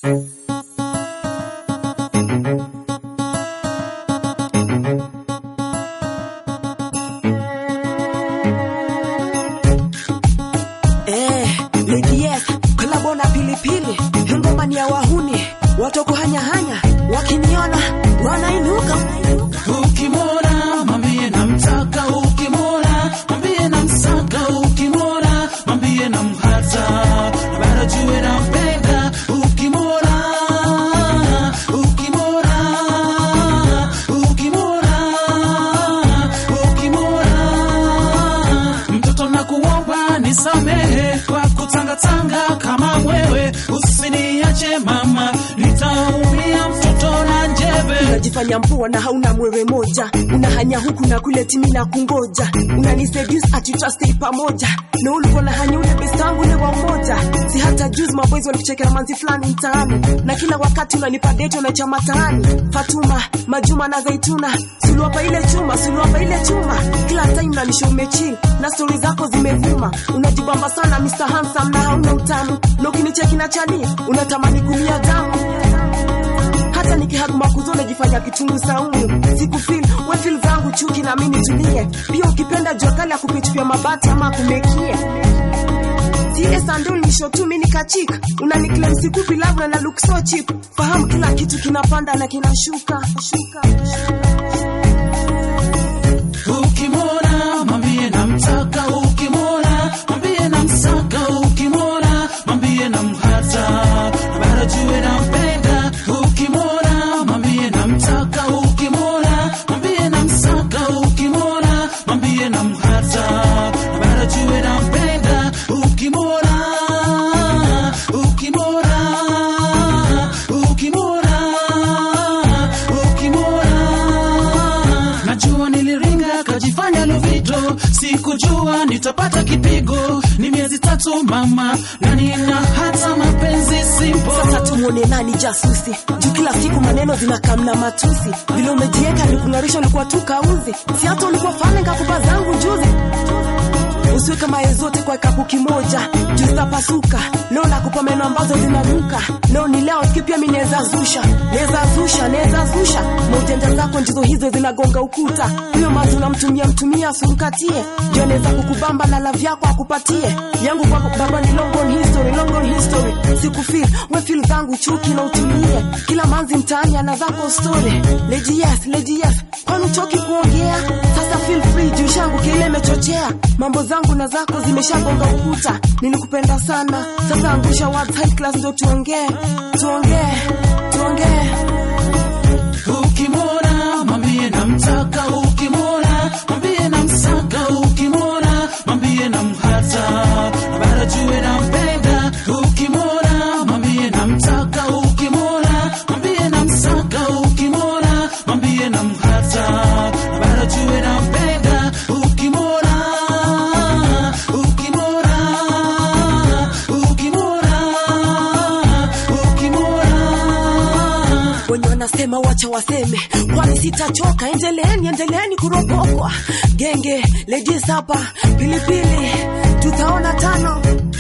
Yes, kolabo na pilipili, ngoma ni ya wahuni, watu kuhanya-hanya, wakiniona wanainuka. Ukimwona mwambie namtaka, ukimwona mwambie namsaka, ukimwona mwambie namhata, bara jue nampenda. Ukimwona mtoto nakuomba nisamehe kwa kutanga kama wewe, usiniache mama, nitaumia mtoto na njebe. Unajifanya mpua na hauna mwewe moja, unahanya huku na kule timi na kungoja, unaniseduce ati trust pamoja, na ulikuwa na hanya ule best wangu ule wa mmoja. Si hata juice maboys walikuchekea manzi fulani mtaani, na kila wakati unanipa date na chama taani. Fatuma, Majuma na Zaituna, suluapa ile chuma, kila time unanishow umechill na story zako zimevuma. Unajibamba sana Mr. Handsome na hauna utamu, na ukinicheki na chani unatamani kulia damu. Hata nikihag makuzo najifanya kitungu saumu, sikufeel we feel zangu chuki na mimi tulie. Pia ukipenda jua kali akupichia mabati ama kumekie. CS ando nisho tu mimi nikachika, unaniclaim sikupi love na look so cheap. Fahamu kila kitu kinapanda na kinashuka. Ukimwona mwambie namtaka, ukimwona mwambie namsaka, ukimwona mwambie namhata, bara jue nampenda. Ukimwona mwambie namtaka, ukimwona mwambie namsaka, ukimwona mwambie namhata, bara jue nampenda. Ukimwona najua niliringa kajifanya lovito, sikujua nitapata kipigo. Ni miezi 3 mama, na nina hata mapenzi simple. Sasa tumuone nani jasusi, juu kila siku maneno zinakamna matusi. Vile umejieka nikungarisha ulikuwa tu kauzi, si hata ulikuwa fane ngakupa zangu juzi. Usiwe kama yezote kwa kapu kimoja, juu zitapasuka. Leo nakupa meno ambazo zinaruka, leo ni leo sikipia mimi neza zusha. Na ujanja zako ndizo hizo zinagonga ukuta. Huyo mazu unamtumia surukatie, juu anaweza kukubamba na love yako akupatie. Yangu kwako baba ni long on history. Sikufeel, we feel zangu chuki na utulie. Kila manzi mtaani ana zako story. Lady yes, kwani uchoki kuongea? Sasa feel free, juu shangu kile mechochea. Mambo zangu na zako zimeshagonga ukuta. Nilikupenda sana, sasa angusha words high class ndo tuongee. Ukimwona mwambie namtaka, ukimwona mwambie namsaka, ukimwona mwambie namhata, bara jue nampenda. Ukimwona mwambie namtaka, ukimwona mwambie namsaka, ukimwona mwambie namhata, bara jue nampenda. Wenye wanasema wacha waseme, kwani sitachoka. Endeleeni kuropokwa. Genge, ladies hapa, pilipili, tutaona tano.